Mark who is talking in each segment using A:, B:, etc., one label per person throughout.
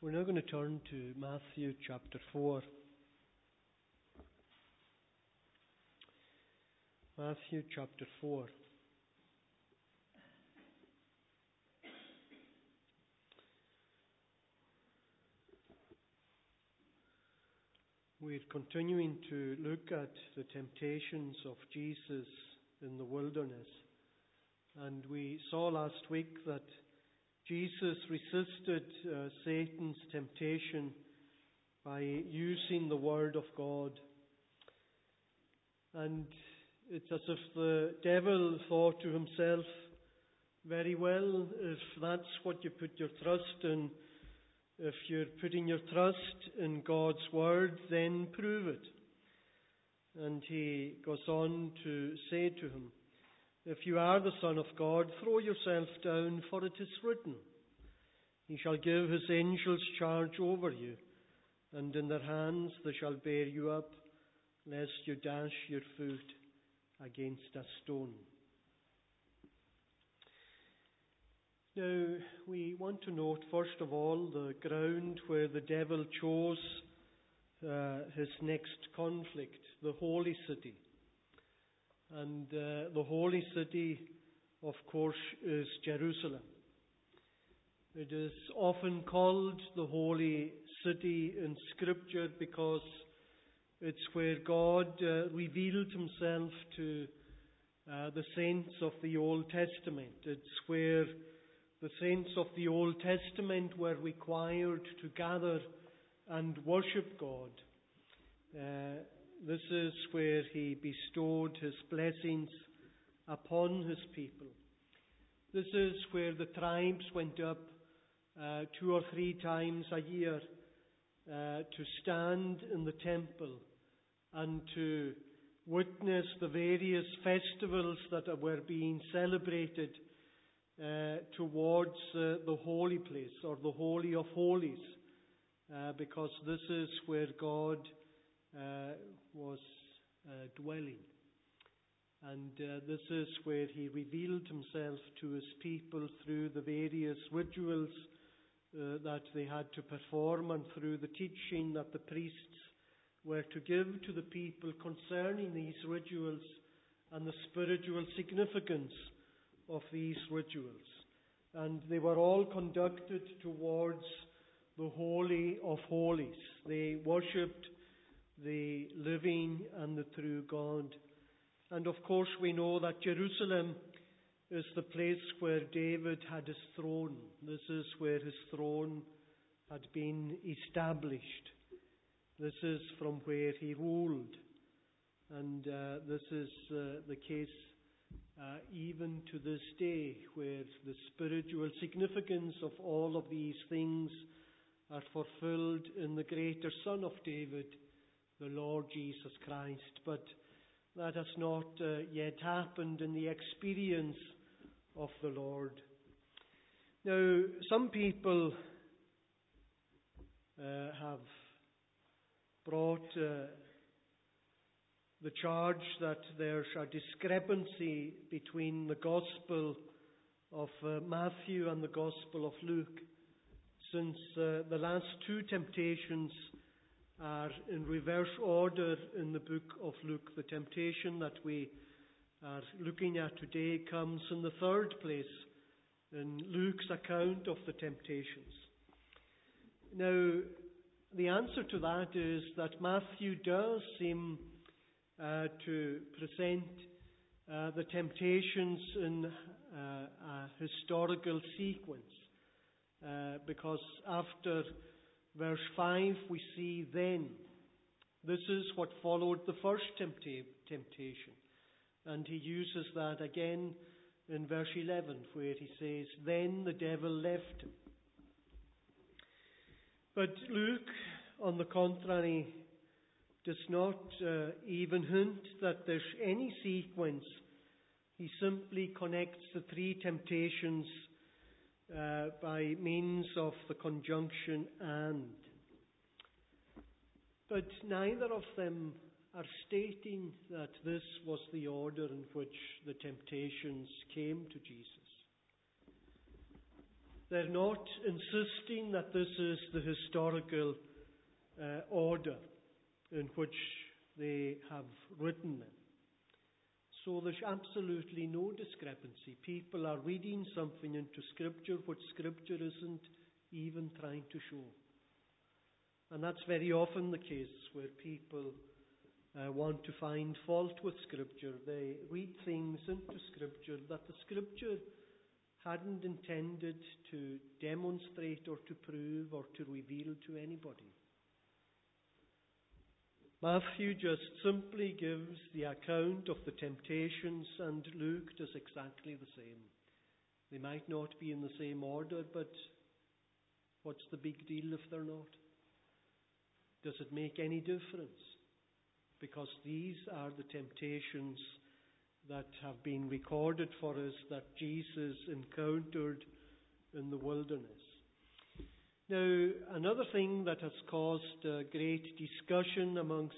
A: We're now going to turn to Matthew chapter 4. Matthew chapter 4. We're continuing to look at the temptations of Jesus in the wilderness. And we saw last week that Jesus resisted Satan's temptation by using the Word of God. And it's as if the devil thought to himself, very well, if that's what you put your trust in, if you're putting your trust in God's Word, then prove it. And he goes on to say to him, if you are the Son of God, throw yourself down, for it is written, He shall give His angels charge over you, and in their hands they shall bear you up, lest you dash your foot against a stone. Now, we want to note first of all the ground where the devil chose his next conflict, the holy city. And the holy city, of course, is Jerusalem. It is often called the holy city in Scripture because it's where God revealed Himself to the saints of the Old Testament. It's where the saints of the Old Testament were required to gather and worship God. This is where He bestowed His blessings upon His people. This is where the tribes went up 2 or 3 times a year to stand in the temple and to witness the various festivals that were being celebrated towards the holy place or the Holy of Holies, because this is where God was dwelling. And this is where He revealed Himself to His people through the various rituals that they had to perform and through the teaching that the priests were to give to the people concerning these rituals and the spiritual significance of these rituals. And they were all conducted towards the Holy of Holies. They worshipped the living and the true God. And of course we know that Jerusalem is the place where David had his throne. This is where his throne had been established. This is from where he ruled. And this is the case even to this day, where the spiritual significance of all of these things are fulfilled in the greater Son of David, the Lord Jesus Christ. But that has not yet happened in the experience of the Lord. Now, some people have brought the charge that there's a discrepancy between the Gospel of Matthew and the Gospel of Luke, since the last 2 temptations are in reverse order in the book of Luke. The temptation that we are looking at today comes in the 3rd place in Luke's account of the temptations. Now, the answer to that is that Matthew does seem to present the temptations in a historical sequence, because after verse 5 we see then. This is what followed the first temptation. And he uses that again in verse 11, where he says, then the devil left him. But Luke, on the contrary, does not even hint that there's any sequence. He simply connects the 3 temptations by means of the conjunction and. But neither of them are stating that this was the order in which the temptations came to Jesus. They're not insisting that this is the historical order in which they have written them. So there's absolutely no discrepancy. People are reading something into Scripture which Scripture isn't even trying to show. And that's very often the case where people want to find fault with Scripture. They read things into Scripture that the Scripture hadn't intended to demonstrate or to prove or to reveal to anybody. Matthew just simply gives the account of the temptations, and Luke does exactly the same. They might not be in the same order, but what's the big deal if they're not? Does it make any difference? Because these are the temptations that have been recorded for us that Jesus encountered in the wilderness. Now, another thing that has caused great discussion amongst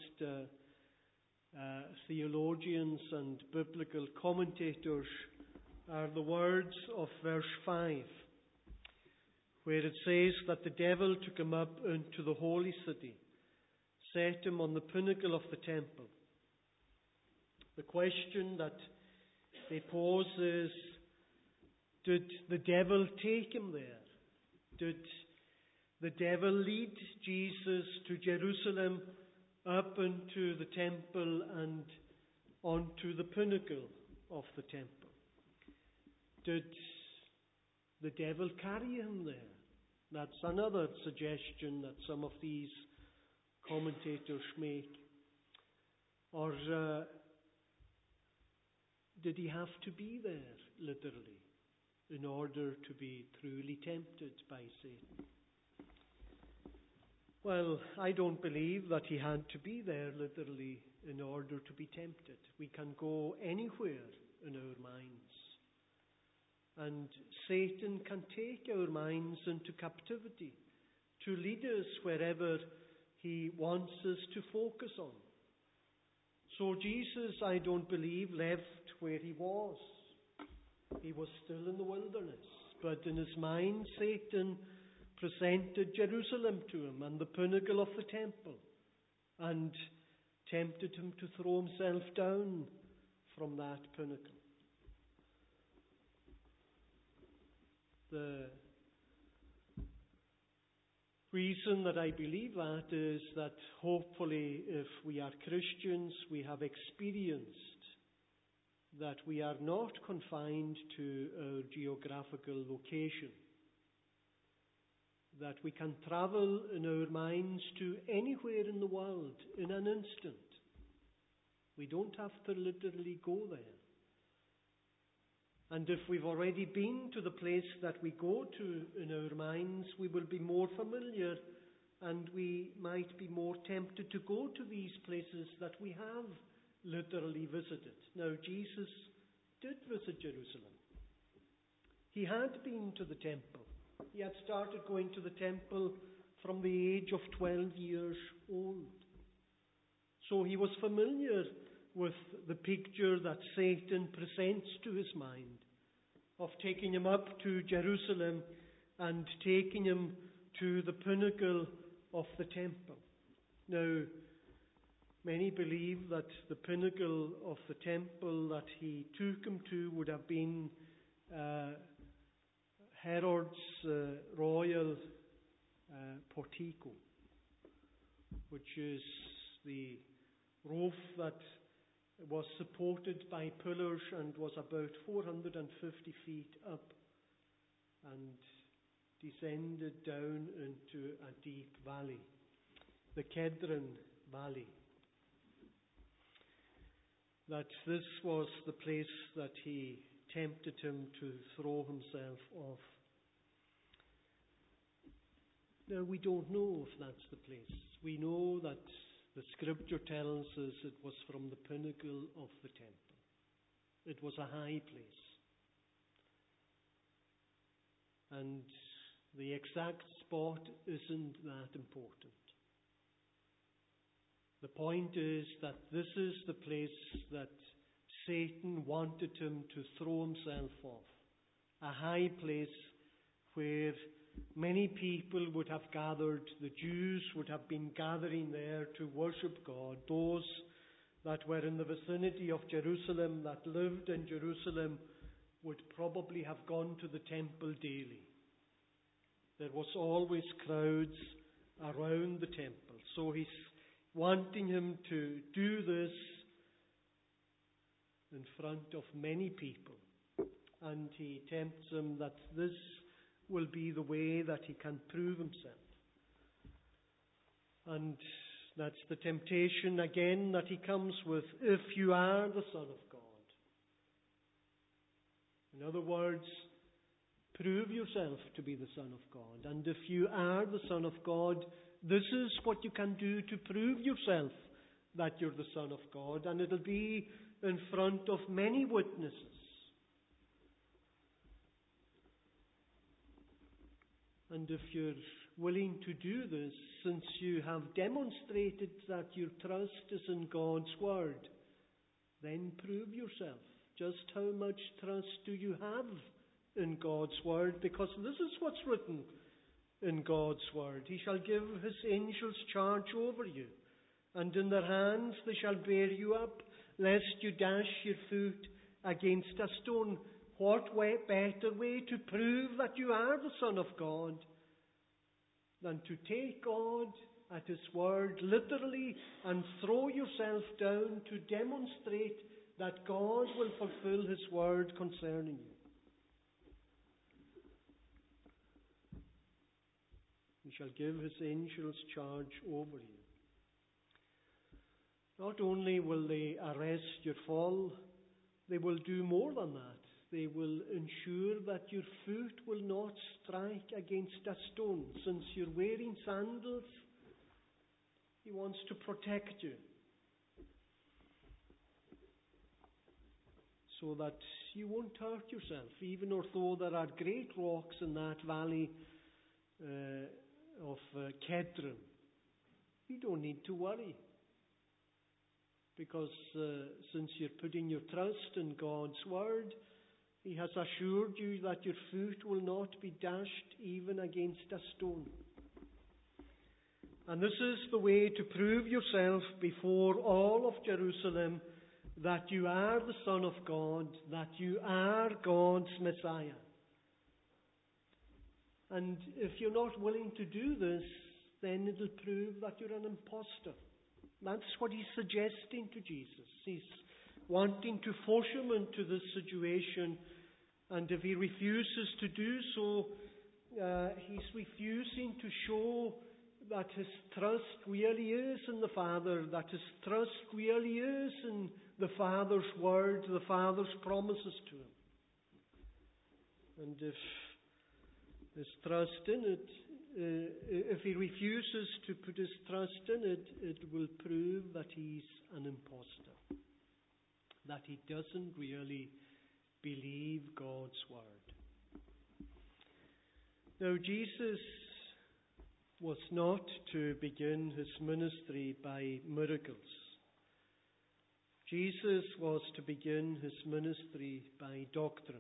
A: theologians and biblical commentators are the words of verse 5, where it says that the devil took him up into the holy city, set him on the pinnacle of the temple. The question that they pose is, did the devil take him there? Did the devil lead Jesus to Jerusalem, up into the temple and onto the pinnacle of the temple? Did the devil carry him there? That's another suggestion that some of these commentators make. Or did he have to be there, literally, in order to be truly tempted by Satan? Well, I don't believe that he had to be there, literally, in order to be tempted. We can go anywhere in our minds. And Satan can take our minds into captivity to lead us wherever he wants us to focus on. So Jesus, I don't believe, left where he was. He was still in the wilderness. But in his mind, Satan presented Jerusalem to him and the pinnacle of the temple and tempted him to throw himself down from that pinnacle. The reason that I believe that is that hopefully if we are Christians, we have experienced that we are not confined to our geographical location, that we can travel in our minds to anywhere in the world in an instant. We don't have to literally go there. And if we've already been to the place that we go to in our minds, we will be more familiar and we might be more tempted to go to these places that we have literally visited. Now, Jesus did visit Jerusalem. He had been to the temple. He had started going to the temple from the age of 12 years old. So he was familiar with the picture that Satan presents to his mind of taking him up to Jerusalem and taking him to the pinnacle of the temple. Now, many believe that the pinnacle of the temple that he took him to would have been Herod's royal portico, which is the roof that was supported by pillars and was about 450 feet up and descended down into a deep valley, the Kedron Valley. That this was the place that he tempted him to throw himself off. Now, we don't know if that's the place. We know that the Scripture tells us it was from the pinnacle of the temple. It was a high place. And the exact spot isn't that important. The point is that this is the place that Satan wanted him to throw himself off. A high place where many people would have gathered. The Jews would have been gathering there to worship God. Those that were in the vicinity of Jerusalem, that lived in Jerusalem, would probably have gone to the temple daily. There was always crowds around the temple. So he's wanting him to do this in front of many people. And he tempts him that this will be the way that he can prove himself. And that's the temptation again that he comes with, if you are the Son of God. In other words, prove yourself to be the Son of God. And if you are the Son of God, this is what you can do to prove yourself that you're the Son of God. And it'll be in front of many witnesses. And if you're willing to do this, since you have demonstrated that your trust is in God's Word, then prove yourself. Just how much trust do you have in God's Word? Because this is what's written in God's Word. He shall give his angels charge over you, and in their hands they shall bear you up, lest you dash your foot against a stone. What better way to prove that you are the Son of God than to take God at His word literally and throw yourself down to demonstrate that God will fulfill His word concerning you. He shall give His angels charge over you. Not only will they arrest your fall, they will do more than that. They will ensure that your foot will not strike against a stone. Since you're wearing sandals, He wants to protect you, so that you won't hurt yourself, even although there are great rocks in that valley of Kedron. You don't need to worry, because since you're putting your trust in God's word, He has assured you that your foot will not be dashed even against a stone. And this is the way to prove yourself before all of Jerusalem that you are the Son of God, that you are God's Messiah. And if you're not willing to do this, then it'll prove that you're an impostor. That's what he's suggesting to Jesus. He's wanting to force him into this situation, and if he refuses to do so, he's refusing to show that his trust really is in the Father, that his trust really is in the Father's word, the Father's promises to him. And if his trust in it, if he refuses to put his trust in it, it will prove that he's an impostor, that he doesn't really believe God's word. Now, Jesus was not to begin his ministry by miracles. Jesus was to begin his ministry by doctrine.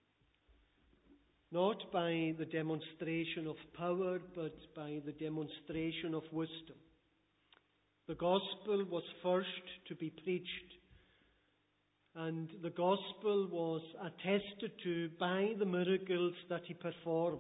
A: Not by the demonstration of power, but by the demonstration of wisdom. The gospel was first to be preached, and the gospel was attested to by the miracles that he performed.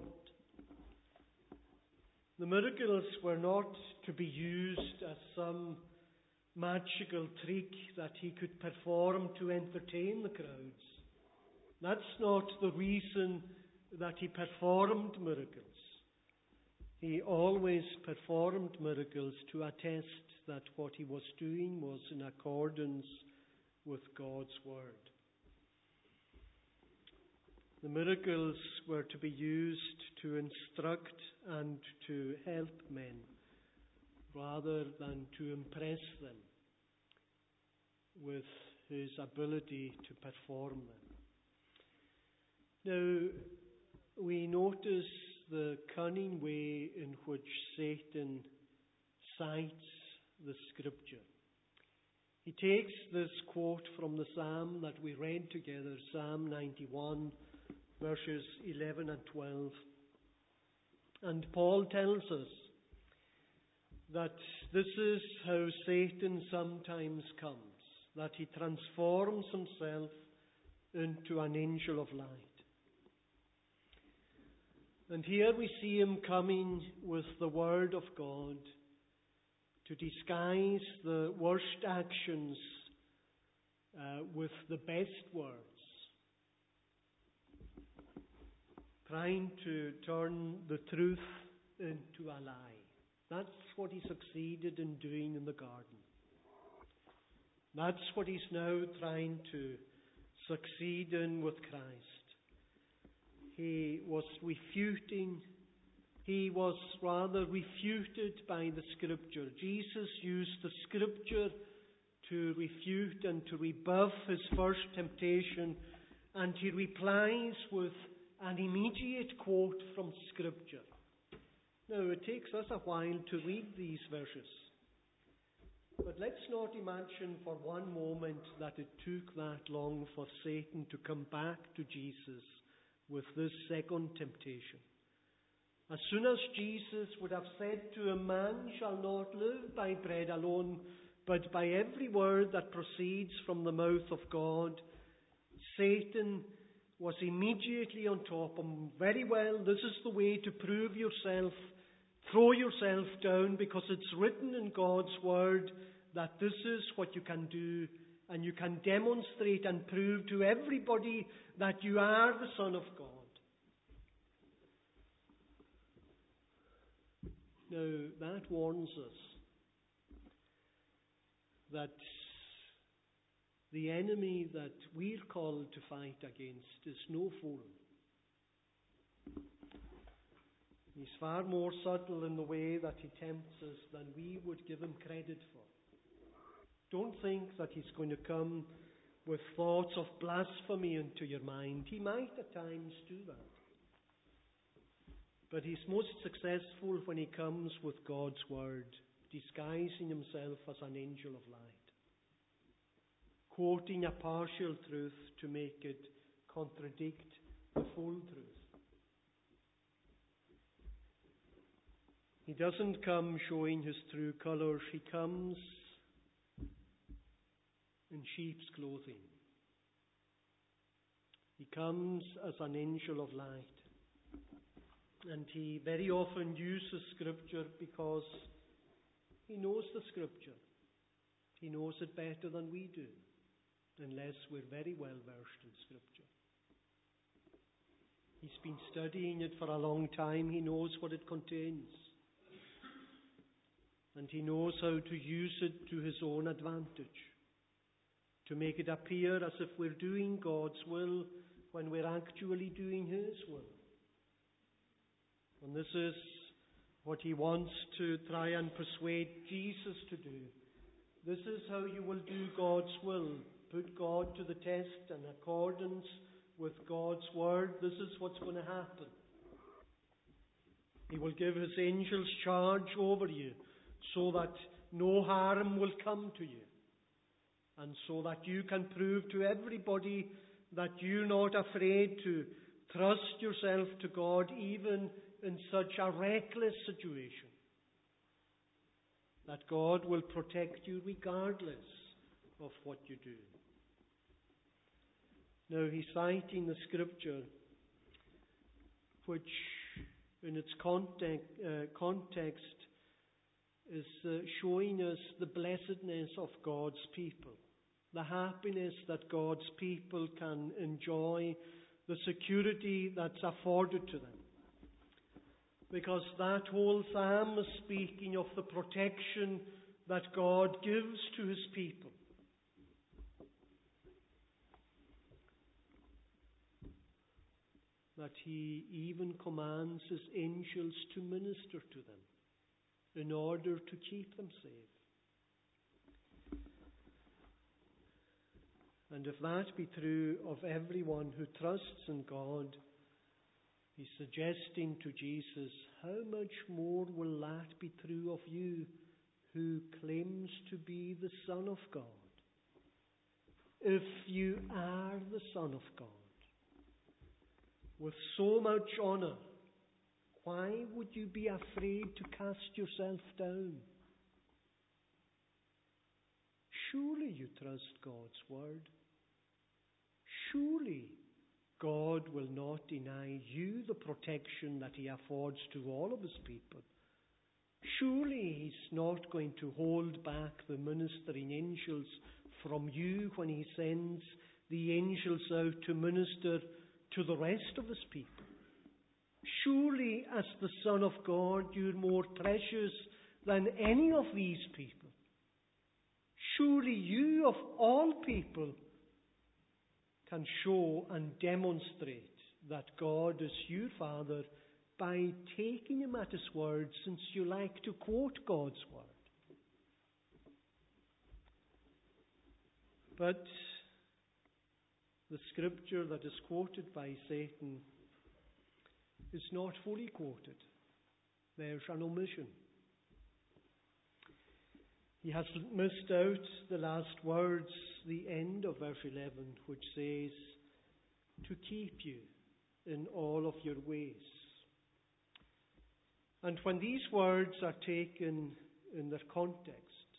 A: The miracles were not to be used as some magical trick that he could perform to entertain the crowds. That's not the reason that he performed miracles. He always performed miracles to attest that what he was doing was in accordance with God's word. The miracles were to be used to instruct and to help men, rather than to impress them with his ability to perform them. Now, we notice the cunning way in which Satan cites the Scripture. He takes this quote from the Psalm that we read together, Psalm 91, verses 11 and 12. And Paul tells us that this is how Satan sometimes comes, that he transforms himself into an angel of light. And here we see him coming with the Word of God to disguise the worst actions with the best words, trying to turn the truth into a lie. That's what he succeeded in doing in the garden. That's what he's now trying to succeed in with Christ. He was rather refuted by the Scripture. Jesus used the Scripture to refute and to rebuff his first temptation, and he replies with an immediate quote from Scripture. Now, it takes us a while to read these verses, but let's not imagine for one moment that it took that long for Satan to come back to Jesus with this second temptation. As soon as Jesus would have said to him, "Man shall not live by bread alone, but by every word that proceeds from the mouth of God," Satan was immediately on top of him. Very well, this is the way to prove yourself. Throw yourself down, because it's written in God's Word that this is what you can do, and you can demonstrate and prove to everybody that you are the Son of God. Now, that warns us that the enemy that we're called to fight against is no fool. He's far more subtle in the way that he tempts us than we would give him credit for. Don't think that he's going to come with thoughts of blasphemy into your mind. He might at times do that. But he's most successful when he comes with God's Word, disguising himself as an angel of light, quoting a partial truth to make it contradict the full truth. He doesn't come showing his true colors. He comes in sheep's clothing. He comes as an angel of light. And he very often uses Scripture because he knows the Scripture. He knows it better than we do, unless we're very well versed in Scripture. He's been studying it for a long time. He knows what it contains. And he knows how to use it to his own advantage, to make it appear as if we're doing God's will when we're actually doing his will. And this is what he wants to try and persuade Jesus to do. This is how you will do God's will. Put God to the test in accordance with God's Word. This is what's going to happen. He will give his angels charge over you so that no harm will come to you, and so that you can prove to everybody that you're not afraid to trust yourself to God even in such a reckless situation, that God will protect you regardless of what you do. Now, he's citing the Scripture, which in its context is showing us the blessedness of God's people, the happiness that God's people can enjoy, the security that's afforded to them. Because that whole psalm is speaking of the protection that God gives to his people. That he even commands his angels to minister to them in order to keep them safe. And if that be true of everyone who trusts in God, he's suggesting to Jesus, how much more will that be true of you who claims to be the Son of God? If you are the Son of God, with so much honor, Why would you be afraid to cast yourself down? Surely you trust God's word. Surely God will not deny you the protection that He affords to all of His people. Surely He's not going to hold back the ministering angels from you when He sends the angels out to minister to the rest of His people. Surely, as the Son of God, you're more precious than any of these people. Surely you, of all people, can show and demonstrate that God is your Father by taking Him at His word, since you like to quote God's word. But the scripture that is quoted by Satan is not fully quoted. There's an omission. He has missed out the last words, the end of verse 11, which says, to keep you in all of your ways. And when these words are taken in their context,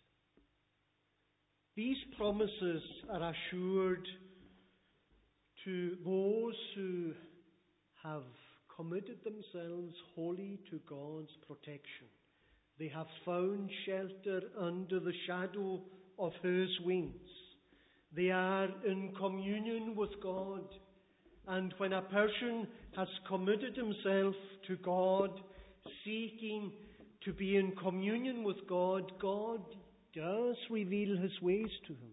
A: these promises are assured to those who have committed themselves wholly to God's protection. They have found shelter under the shadow of His wings. They are in communion with God. And when a person has committed himself to God, seeking to be in communion with God, God does reveal His ways to him.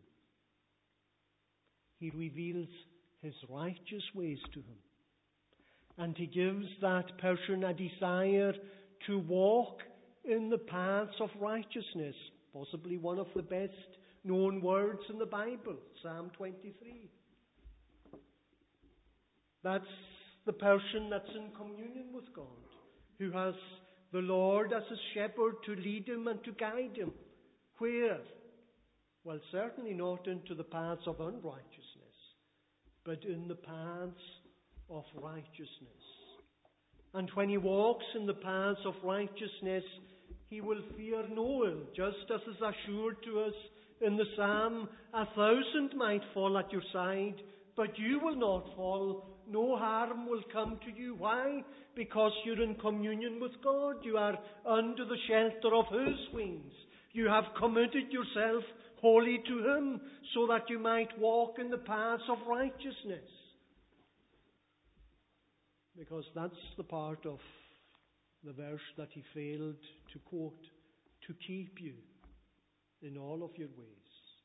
A: He reveals His righteous ways to him. And He gives that person a desire to walk in the paths of righteousness. Possibly one of the best known words in the Bible, Psalm 23. That's the person that's in communion with God, who has the Lord as his shepherd to lead him and to guide him. Where? Well, certainly not into the paths of unrighteousness, but in the paths of righteousness. And when he walks in the paths of righteousness, he will fear no ill, just as is assured to us in the psalm, 1,000 might fall at your side, but you will not fall. No harm will come to you. Why? Because you're in communion with God. You are under the shelter of His wings. You have committed yourself wholly to Him, so that you might walk in the paths of righteousness. Because that's the part of the verse that he failed to quote, to keep you in all of your ways.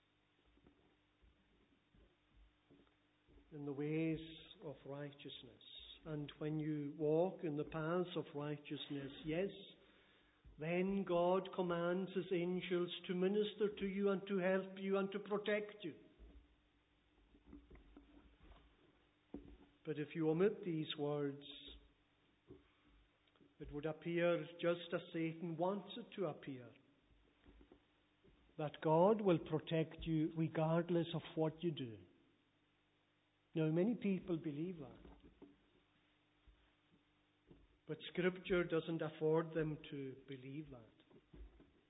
A: In the ways of righteousness. And when you walk in the paths of righteousness, yes, then God commands His angels to minister to you and to help you and to protect you. But if you omit these words, it would appear just as Satan wants it to appear, that God will protect you regardless of what you do. Now, many people believe that. But Scripture doesn't afford them to believe that.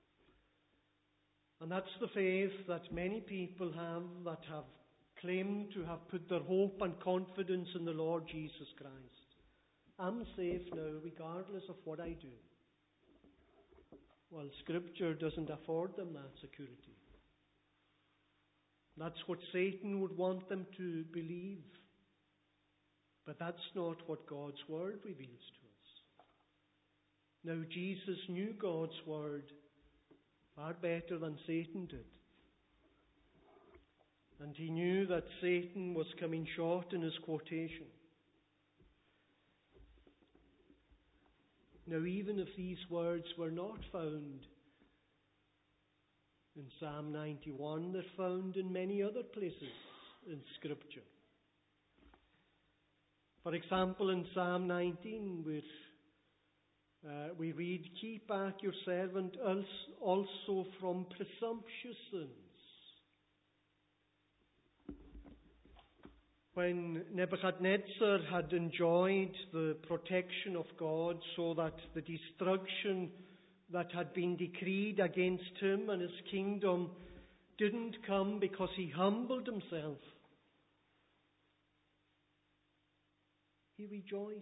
A: And that's the faith that many people have that have claimed to have put their hope and confidence in the Lord Jesus Christ. I'm safe now regardless of what I do. Well, Scripture doesn't afford them that security. That's what Satan would want them to believe. But that's not what God's Word reveals to us. Now, Jesus knew God's Word far better than Satan did. And He knew that Satan was coming short in his quotation. Now, even if these words were not found in Psalm 91, they're found in many other places in Scripture. For example, in Psalm 19, we read, "Keep back your servant also from presumptuous sins." When Nebuchadnezzar had enjoyed the protection of God so that the destruction that had been decreed against him and his kingdom didn't come because he humbled himself, he rejoiced.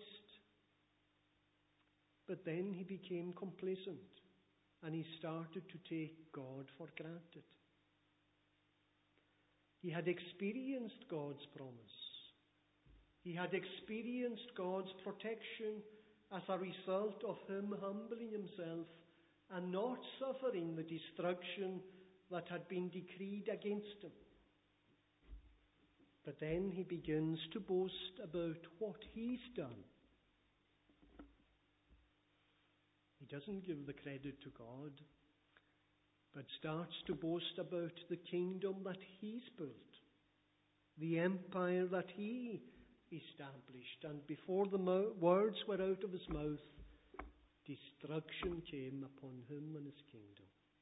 A: But then he became complacent and he started to take God for granted. He had experienced God's promise. He had experienced God's protection as a result of him humbling himself and not suffering the destruction that had been decreed against him. But then he begins to boast about what he's done. He doesn't give the credit to God, but starts to boast about the kingdom that he's built, the empire that he established. And before the words were out of his mouth, destruction came upon him and his kingdom.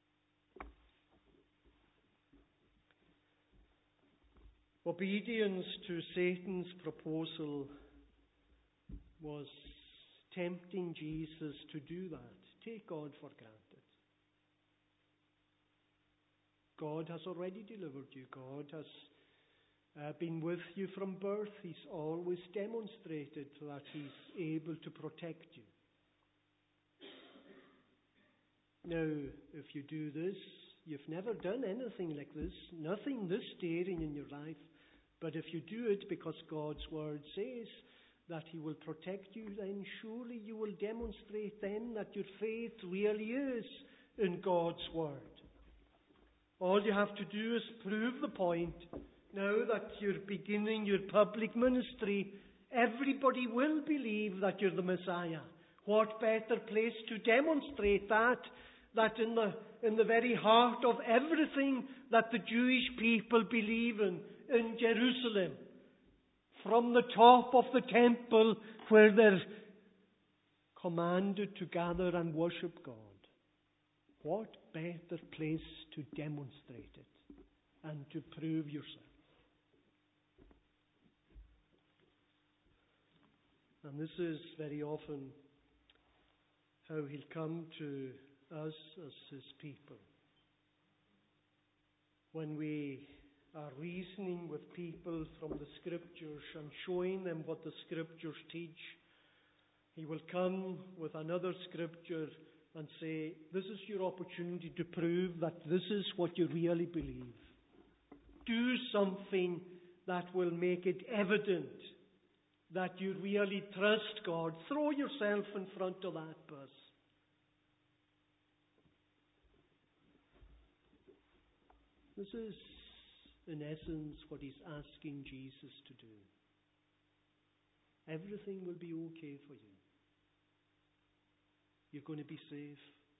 A: Obedience to Satan's proposal was tempting Jesus to do that. Take God for granted. God has already delivered you. God has been with you from birth. He's always demonstrated that he's able to protect you. Now, if you do this, you've never done anything like this, nothing this daring in your life, but if you do it because God's word says that he will protect you, then surely you will demonstrate then that your faith really is in God's word. All you have to do is prove the point. Now that you're beginning your public ministry, everybody will believe that you're the Messiah. What better place to demonstrate that in the very heart of everything that the Jewish people believe in Jerusalem, from the top of the temple where they're commanded to gather and worship God. What better place to demonstrate it and to prove yourself? And this is very often how he'll come to us as his people. When we are reasoning with people from the Scriptures and showing them what the Scriptures teach, he will come with another Scripture and say, this is your opportunity to prove that this is what you really believe. Do something that will make it evident that you really trust God. Throw yourself in front of that bus. This is, in essence, what he's asking Jesus to do. Everything will be okay for you. You're going to be safe.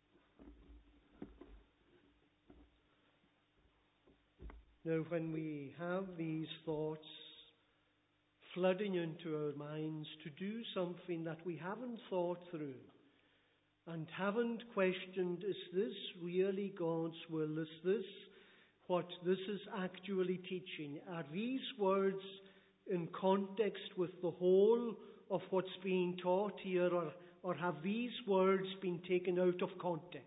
A: Now, when we have these thoughts flooding into our minds to do something that we haven't thought through and haven't questioned, is this really God's will? Is this what this is actually teaching? Are these words in context with the whole of what's being taught here, or have these words been taken out of context?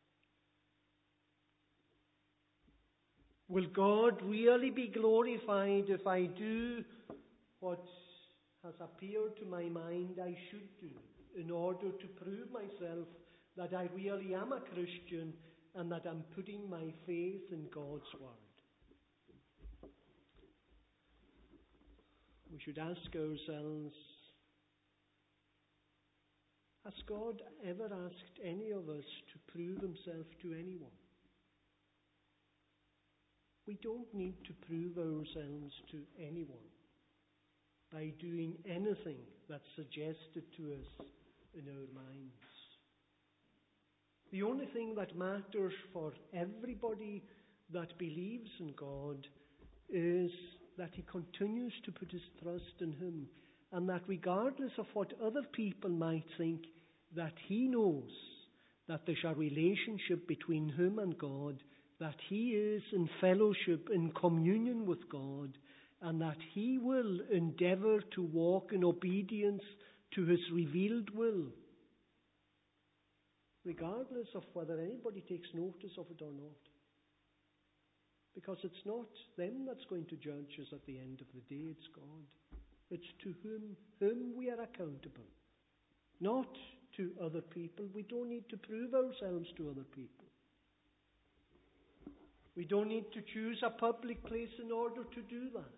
A: Will God really be glorified if I do what has appeared to my mind I should do in order to prove myself that I really am a Christian and that I'm putting my faith in God's word? We should ask ourselves, has God ever asked any of us to prove himself to anyone? We don't need to prove ourselves to anyone by doing anything that's suggested to us in our minds. The only thing that matters for everybody that believes in God is that he continues to put his trust in him, and that regardless of what other people might think, that he knows that there's a relationship between him and God, that he is in fellowship, in communion with God, and that he will endeavor to walk in obedience to his revealed will, regardless of whether anybody takes notice of it or not. Because it's not them that's going to judge us at the end of the day, it's God. It's to whom we are accountable, not to other people. We don't need to prove ourselves to other people. We don't need to choose a public place in order to do that.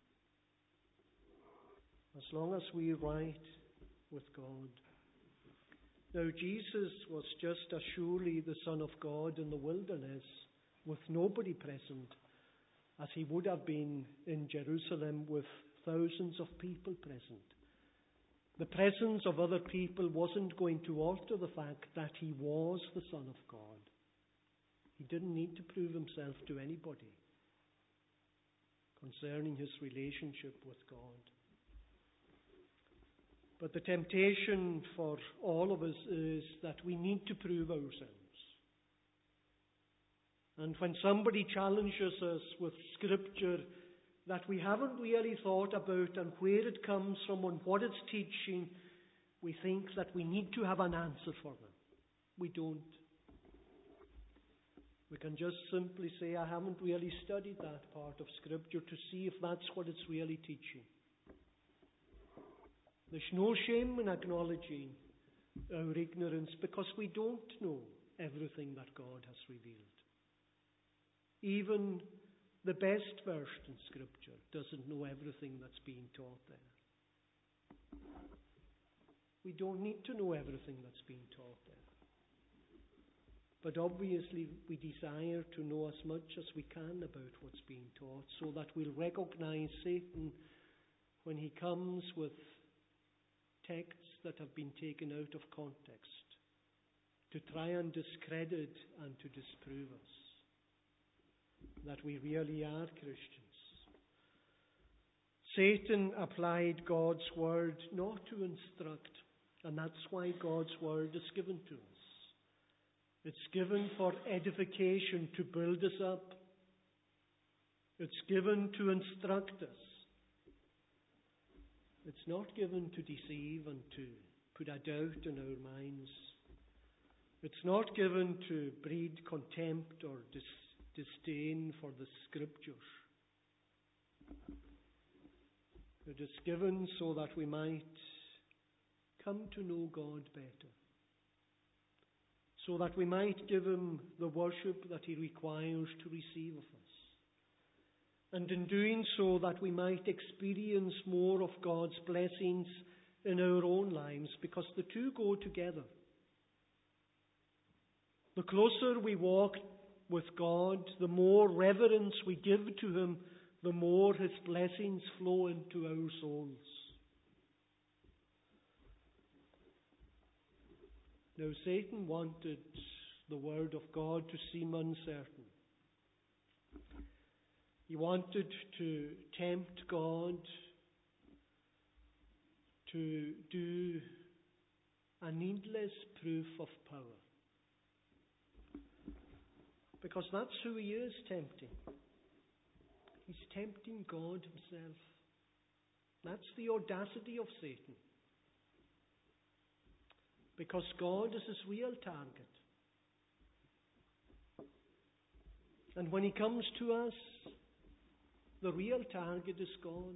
A: As long as we're right with God. Now, Jesus was just as surely the Son of God in the wilderness, with nobody present, as he would have been in Jerusalem with thousands of people present. The presence of other people wasn't going to alter the fact that he was the Son of God. He didn't need to prove himself to anybody concerning his relationship with God. But the temptation for all of us is that we need to prove ourselves. And when somebody challenges us with Scripture that we haven't really thought about and where it comes from and what it's teaching, we think that we need to have an answer for them. We don't. We can just simply say, I haven't really studied that part of Scripture to see if that's what it's really teaching. There's no shame in acknowledging our ignorance because we don't know everything that God has revealed. Even the best versed in Scripture doesn't know everything that's being taught there. We don't need to know everything that's being taught there. But obviously we desire to know as much as we can about what's being taught so that we'll recognize Satan when he comes with texts that have been taken out of context to try and discredit and to disprove us that we really are Christians. Satan applied God's word not to instruct, and that's why God's word is given to us. It's given for edification, to build us up. It's given to instruct us. It's not given to deceive and to put a doubt in our minds. It's not given to breed contempt or disdain for the Scriptures. It is given so that we might come to know God better, so that we might give Him the worship that He requires to receive of us, and in doing so that we might experience more of God's blessings in our own lives, because the two go together. The closer we walk with God, the more reverence we give to Him, the more His blessings flow into our souls. Now, Satan wanted the Word of God to seem uncertain. He wanted to tempt God to do a needless proof of power. Because that's who he is tempting. He's tempting God himself. That's the audacity of Satan. Because God is his real target. And when he comes to us, the real target is God.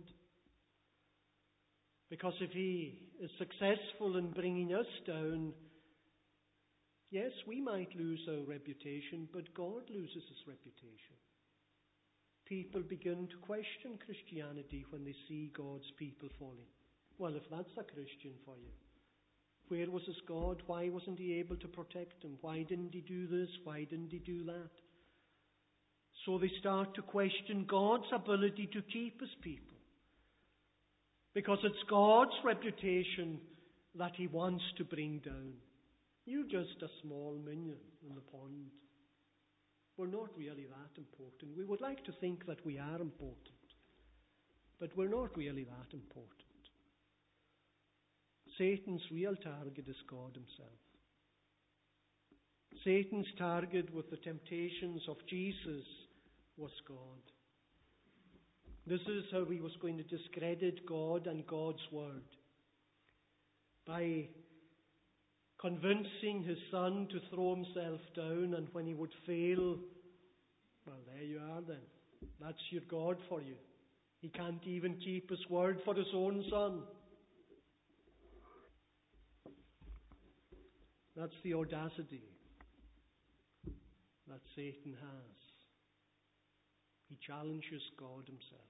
A: Because if he is successful in bringing us down, yes, we might lose our reputation, but God loses his reputation. People begin to question Christianity when they see God's people falling. Well, if that's a Christian for you, where was his God? Why wasn't he able to protect him? Why didn't he do this? Why didn't he do that? So they start to question God's ability to keep his people. Because it's God's reputation that he wants to bring down. You're just a small minion in the pond. We're not really that important. We would like to think that we are important. But we're not really that important. Satan's real target is God himself. Satan's target with the temptations of Jesus was God. This is how he was going to discredit God and God's word. By convincing his son to throw himself down, and when he would fail, well, there you are then. That's your God for you. He can't even keep his word for his own son. That's the audacity that Satan has. He challenges God himself.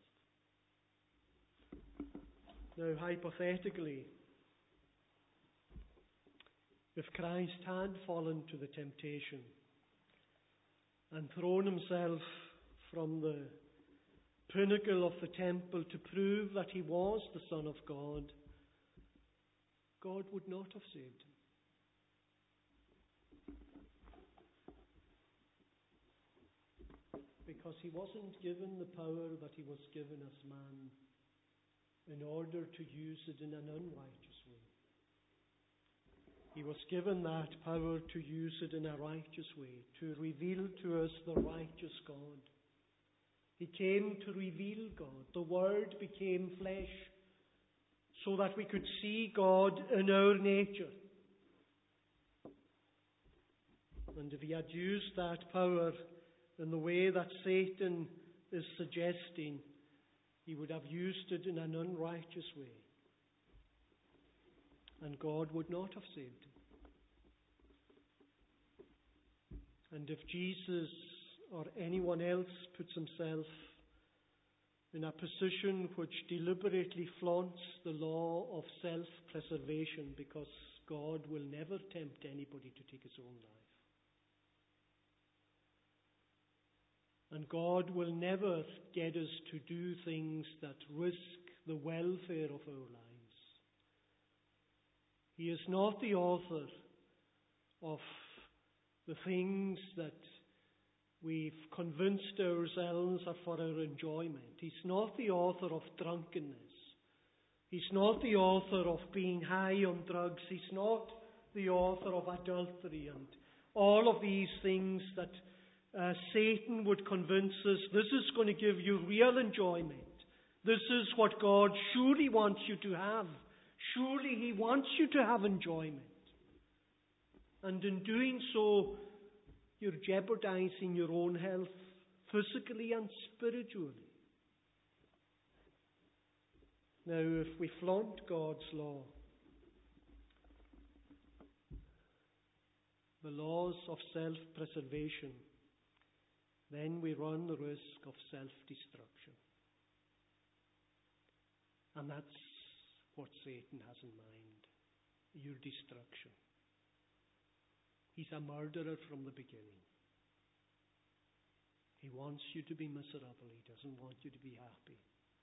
A: Now, hypothetically, if Christ had fallen to the temptation and thrown himself from the pinnacle of the temple to prove that he was the Son of God, God would not have saved him. Because he wasn't given the power that he was given as man in order to use it in an unrighteous way. He was given that power to use it in a righteous way, to reveal to us the righteous God. He came to reveal God. The Word became flesh so that we could see God in our nature. And if he had used that power in the way that Satan is suggesting, he would have used it in an unrighteous way. And God would not have saved him. And if Jesus or anyone else puts himself in a position which deliberately flaunts the law of self-preservation, because God will never tempt anybody to take his own life. And God will never get us to do things that risk the welfare of our lives. He is not the author of the things that we've convinced ourselves are for our enjoyment. He's not the author of drunkenness. He's not the author of being high on drugs. He's not the author of adultery and all of these things that Satan would convince us, this is going to give you real enjoyment. This is what God surely wants you to have. Surely he wants you to have enjoyment. And in doing so, you're jeopardizing your own health, physically and spiritually. Now, if we flaunt God's law, the laws of self-preservation, then we run the risk of self-destruction. And that's what Satan has in mind, your destruction. He's a murderer from the beginning. He wants you to be miserable. He doesn't want you to be happy.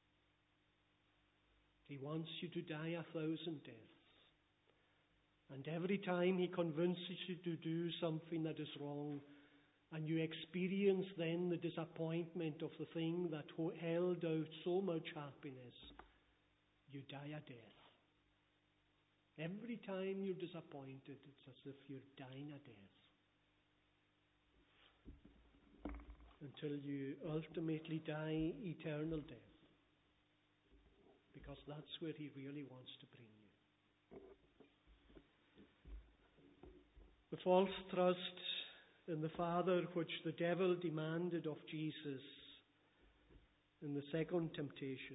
A: He wants you to die 1,000 deaths. And every time he convinces you to do something that is wrong, and you experience then the disappointment of the thing that held out so much happiness, you die a death. Every time you're disappointed, it's as if you're dying a death. Until you ultimately die eternal death. Because that's where he really wants to bring you. The false trust in the Father which the devil demanded of Jesus in the second temptation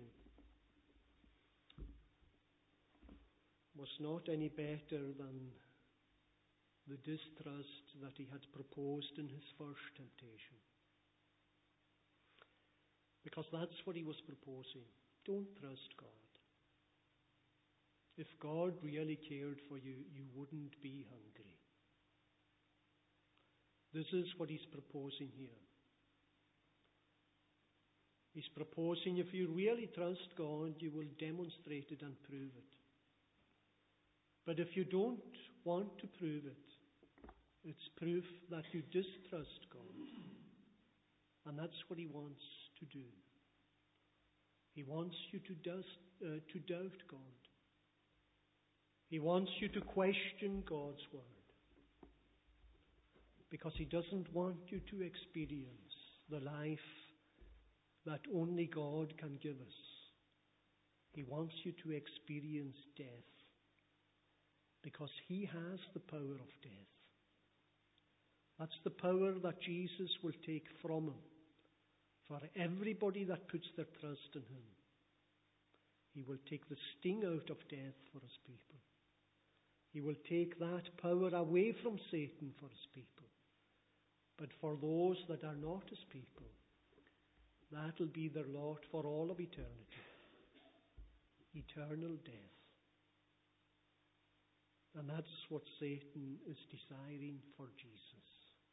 A: was not any better than the distrust that he had proposed in his first temptation. Because that's what he was proposing. Don't trust God. If God really cared for you, you wouldn't be hungry. This is what he's proposing here. He's proposing if you really trust God, you will demonstrate it and prove it. But if you don't want to prove it, it's proof that you distrust God. And that's what he wants to do. He wants you to doubt God. He wants you to question God's word. Because he doesn't want you to experience the life that only God can give us. He wants you to experience death because He has the power of death. That's the power that Jesus will take from Him for everybody that puts their trust in Him. He will take the sting out of death for His people. He will take that power away from Satan for His people. But for those that are not His people, that will be their lot for all of eternity. Eternal death. And that's what Satan is desiring for Jesus.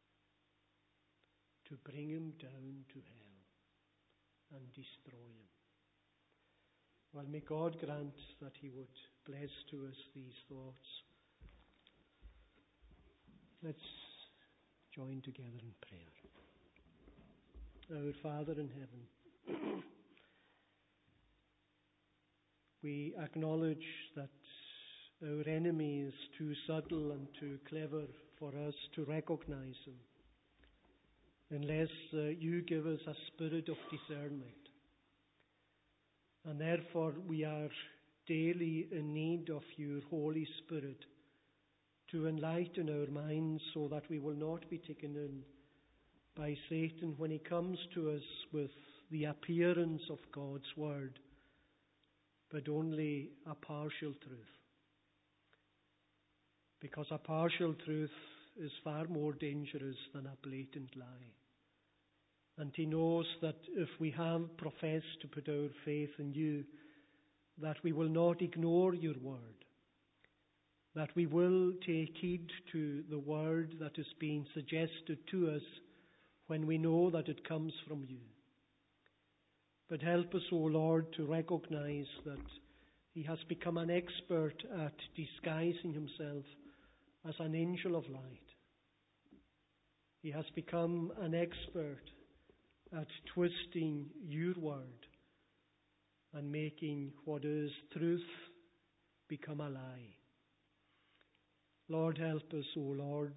A: To bring him down to hell and destroy him. Well, may God grant that He would bless to us these thoughts. Let's join together in prayer. Our Father in heaven, we acknowledge that our enemy is too subtle and too clever for us to recognize him, unless you give us a spirit of discernment. And therefore we are daily in need of your Holy Spirit to enlighten our minds so that we will not be taken in by Satan when he comes to us with the appearance of God's Word, but only a partial truth. Because a partial truth is far more dangerous than a blatant lie. And he knows that if we have professed to put our faith in you, that we will not ignore your word, that we will take heed to the word that is being suggested to us when we know that it comes from you. But help us, O Lord, to recognize that he has become an expert at disguising himself as an angel of light. He has become an expert at twisting your word and making what is truth become a lie. Lord, help us, O Lord,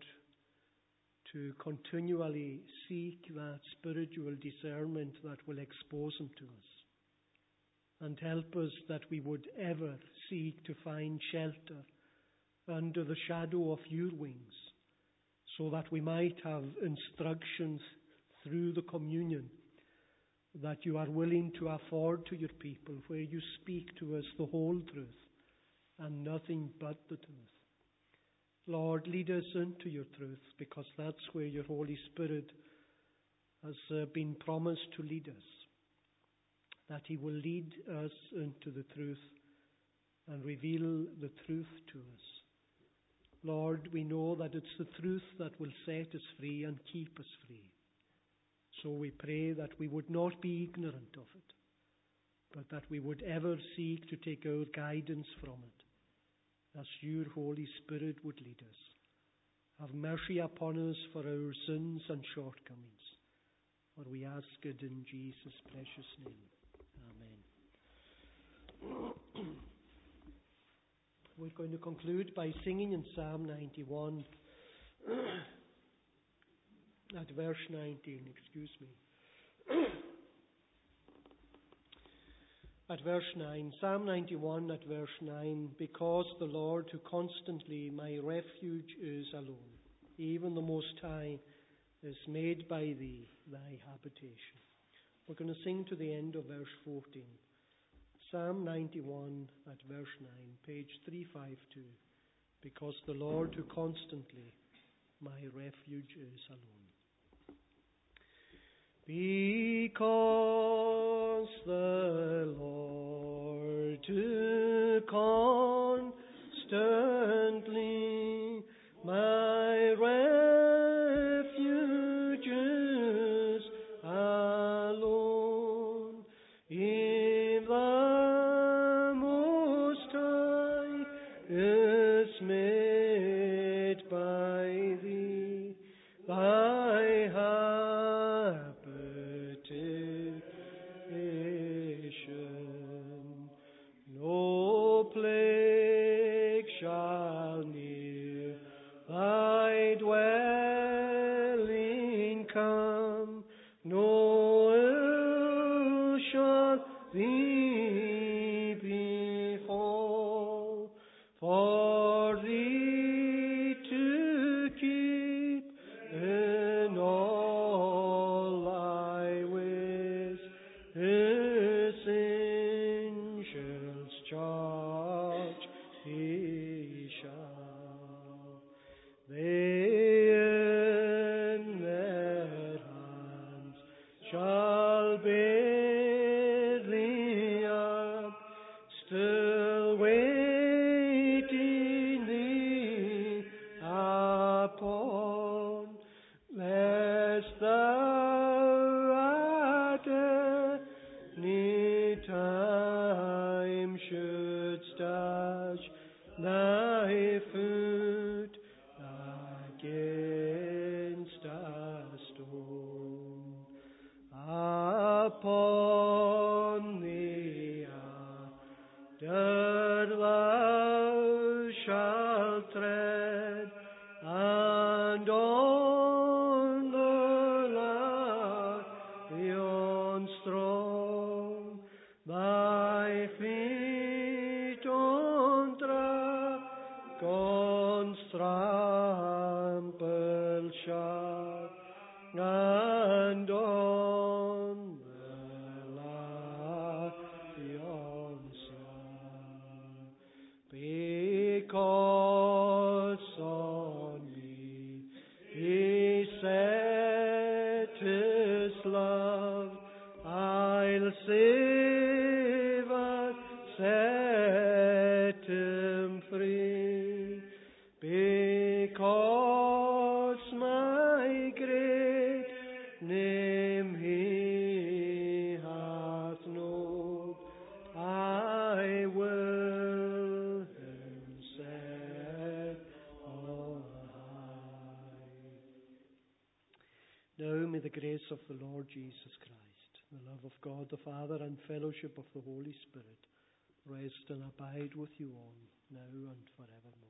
A: to continually seek that spiritual discernment that will expose him to us. And help us that we would ever seek to find shelter under the shadow of your wings, so that we might have instructions through the communion that you are willing to afford to your people, where you speak to us the whole truth and nothing but the truth. Lord, lead us into your truth, because that's where your Holy Spirit has been promised to lead us, that he will lead us into the truth and reveal the truth to us. Lord, we know that it's the truth that will set us free and keep us free. So we pray that we would not be ignorant of it, but that we would ever seek to take our guidance from it, as your Holy Spirit would lead us. Have mercy upon us for our sins and shortcomings, for we ask it in Jesus' precious name. Amen. We're going to conclude by singing in Psalm 91 at verse 19, at verse 9, Psalm 91 at verse 9, because the Lord who constantly my refuge is alone, even the Most High is made by thee thy habitation. We're going to sing to the end of verse 14. Psalm 91 at verse 9, page 352, because the Lord who constantly my refuge is alone. Because the Lord who constantly my refuge is alone, if the Most High is made by thee thy habitation, no plague shall thy great name he hath known, I will him set on high. Now may the grace of the Lord Jesus Christ, the love of God the Father, and fellowship of the Holy Spirit rest and abide with you all, now and forevermore.